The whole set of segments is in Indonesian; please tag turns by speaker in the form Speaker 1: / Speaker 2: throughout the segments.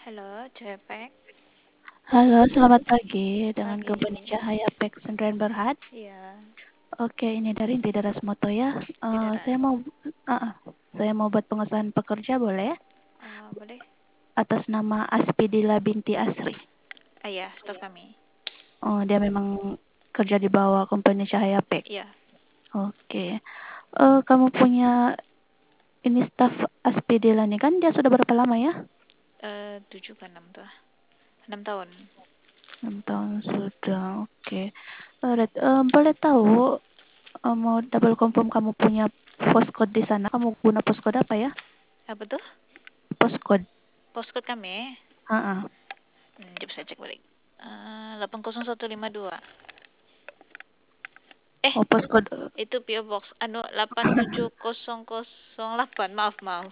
Speaker 1: Halo, Cepek.
Speaker 2: Halo, selamat pagi dengan
Speaker 1: Pagi
Speaker 2: Company
Speaker 1: juga.
Speaker 2: Cahaya Pek Sendirian Berhad.
Speaker 1: Iya,
Speaker 2: Oke, ini dari Inti Rasmoto ya. Eh,
Speaker 1: Bidarat.
Speaker 2: saya mau uh, saya mau buat pengesahan pekerja boleh?
Speaker 1: Boleh?
Speaker 2: Atas nama Aspidila binti Asri.
Speaker 1: Iya, staf kami.
Speaker 2: Oh, dia memang kerja di bawah Company Cahaya Pek.
Speaker 1: Iya,
Speaker 2: Oke. Kamu punya ini staf Aspidila nih kan dia sudah berapa lama ya?
Speaker 1: 7 ke 6 tuh. 6 tahun.
Speaker 2: 6 tahun sudah. Oke. Alright, boleh tahu mau double confirm kamu punya postcode di sana. Kamu guna postcode apa ya?
Speaker 1: Apa tuh?
Speaker 2: Postcode.
Speaker 1: Postcode kami.
Speaker 2: Ah,
Speaker 1: Coba saya cek balik. 80152.
Speaker 2: oh postcode
Speaker 1: Itu PO Box. 87008. Maaf, maaf.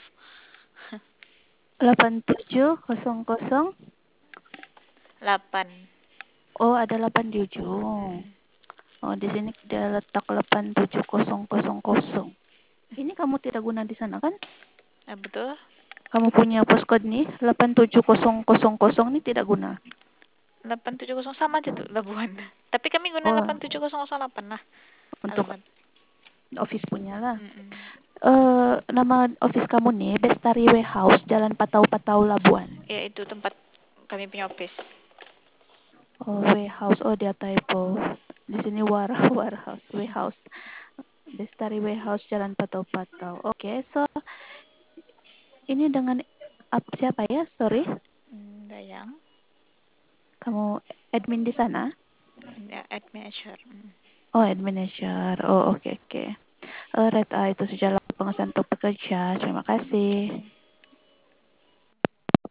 Speaker 2: 8700.
Speaker 1: 8.
Speaker 2: Oh, ada 8 di ujung. Oh, di sini dia letak 87000. Ini kamu tidak guna di sana kan?
Speaker 1: Apa tuh?
Speaker 2: Kamu punya postcode nih 87000 ini tidak guna
Speaker 1: 870 sama aja tuh, Labuan. Tapi kami guna
Speaker 2: oh
Speaker 1: 87008 lah.
Speaker 2: untuk
Speaker 1: Alamat.
Speaker 2: office punya lah.
Speaker 1: Mm-mm.
Speaker 2: Nama office kamu nih Bestari Warehouse Jalan Patau-Patau Labuan.
Speaker 1: Ya, itu tempat kami punya office.
Speaker 2: Oh, warehouse. Oh, dia typo. Di sini warehouse, warehouse. Bestari Warehouse Jalan Patau-Patau. Oke, so ini dengan siapa ya? Sorry,
Speaker 1: Dayang.
Speaker 2: kamu admin di sana?
Speaker 1: Ya, admanager.
Speaker 2: Oh, administrator. Oh, oke oke. Alright, itu sejauh pengesahan untuk pekerja. Terima kasih.